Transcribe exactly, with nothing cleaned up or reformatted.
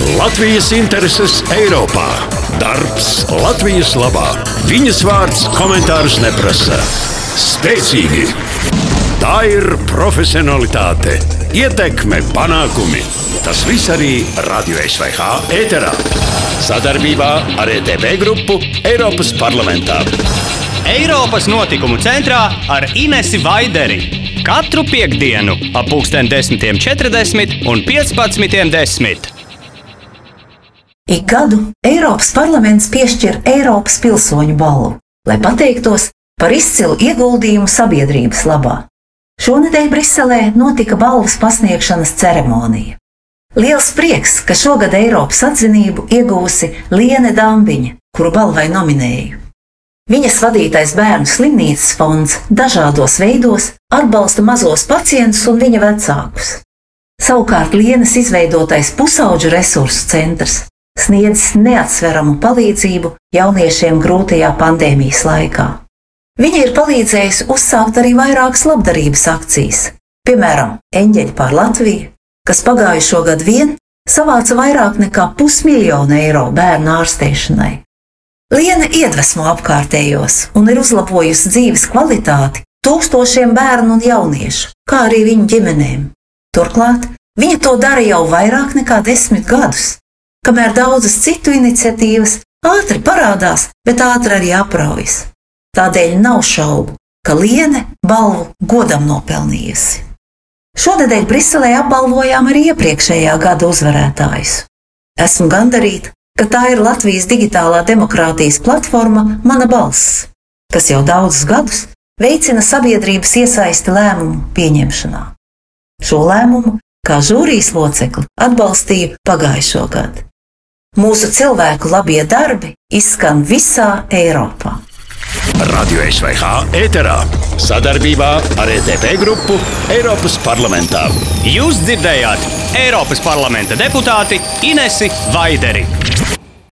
Latvijas intereses Eiropā. Darbs Latvijas labā. Viņas vārds komentārus neprasa. Spēcīgi. Tā ir profesionalitāte, ietekme, panākumi. Tas viss arī Radio S V H ēterā. Sadarbībā ar E T V grupu Eiropas parlamentā. Eiropas notikumu centrā ar Inesi Vaideri. Katru piektdienu ap pulksten desmitiem četrdesmit un piecpadsmitiem desmit. Ik gadu Eiropas parlaments piešķir Eiropas pilsoņu balvu, lai pateiktos par izcilu ieguldījumu sabiedrības labā. Šonedēļ Briselē notika balvas pasniegšanas ceremonija. Liels prieks, ka šogad Eiropas atzinību iegūsi Liene Dambiņa, kuru balvai nominēju. Viņas vadītais bērnu slimnīcas fonds dažādos veidos atbalsta mazos pacientus un viņa vecākus. Savukārt Lienes izveidotais pusauģu resursu centrs sniedz neatsveramu palīdzību jauniešiem grūtajā pandēmijas laikā. Viņa ir palīdzējusi uzsākt arī vairākas labdarības akcijas, piemēram, Eņģeļi pār Latviju, kas pagājušo gadu vien savāca vairāk nekā pusmiljonu eiro bērnu ārstēšanai. Liene iedvesmo apkārtējos un ir uzlabojusi dzīves kvalitāti tūkstošiem bērnu un jauniešu, kā arī viņu ģimenēm. Turklāt viņa to dara jau vairāk nekā desmit gadus, kamēr daudzas citu iniciatīvas ātri parādās, bet ātri arī apraujas. Tādēļ nav šaubu, ka Liene balvu godam nopelnījusi. Šonedēļ Briselē apbalvojām arī iepriekšējā gada uzvarētājus. Esmu gandarīta, ka tā ir Latvijas digitālā demokrātijas platforma Mana balss, kas jau daudzus gadus veicina sabiedrības iesaisti lēmumu pieņemšanā. Šo lēmumu kā žūrijas locekli atbalstīju pagājušo gadu. Mūsu cilvēku labie darbi izskan visā Eiropā. Radio S V H ēterā. Sadarbībā ar E T V grupu Eiropas parlamentā. Jūs dzirdējāt Eiropas parlamenta deputāti Inesi Vaideri.